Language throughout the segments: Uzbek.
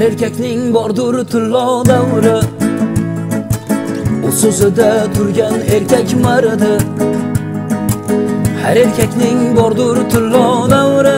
Her erkekning bordur tillo davri, o so'zida turgan erkak mardi. Her erkekning bordur tillo davri,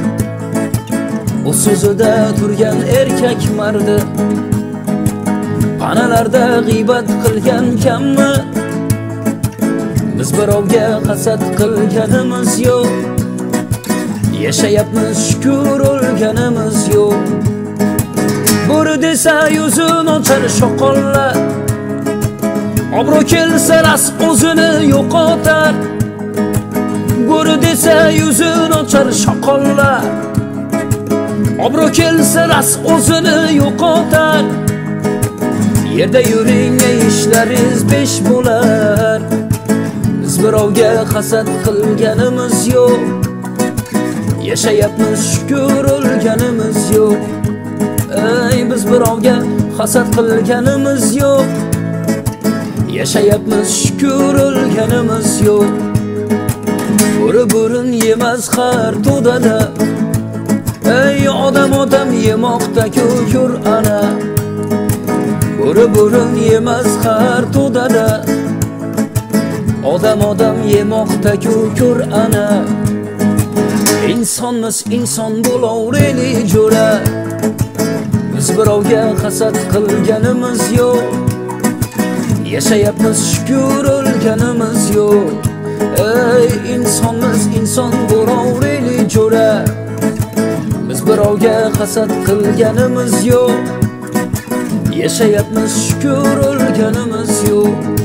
o so'zida turgan erkak mardi. Panalarda g'iybat qilgan kammi? Biz birovga hasad qilganimiz yo'q. Yashayapmiz shukr, o'lganimiz yo'q. Bo'ri desa yuzin ochar shoqollar, obro' kelsa ras o'zini yo'qotar. Bo'ri desa yuzin ochar shoqollar, obro' kelsa ras o'zini yo'qotar. Yerda yuring, ishlaringiz besh bo'lar. Biz birovga hasad qilganimiz yo'q. Yashayapmiz shukr, o'lganimiz yo'q. Ey, biz birovga hasad qilganimiz yo'q. Yashayapmiz shukr, o'lganimiz yo'q. Bo'ri bo'rin yemas har to'dada. Ey, odam yemoqda ko'kur ana. Bo'ri bo'rin yemas har to'dada. Odam yemoqda ko'kur ana. İnsonmiz, inson bo'laveraylik jo'ra. Biz birovga hasad qilganimiz yo'q. Yashayapmiz shukr, o'lganimiz yo'q. Ey, insonmiz, inson bo'laveraylik jo'ra. Biz birovga hasad qilganimiz yo'q. Yashayapmiz shukr, o'lganimiz yo'q.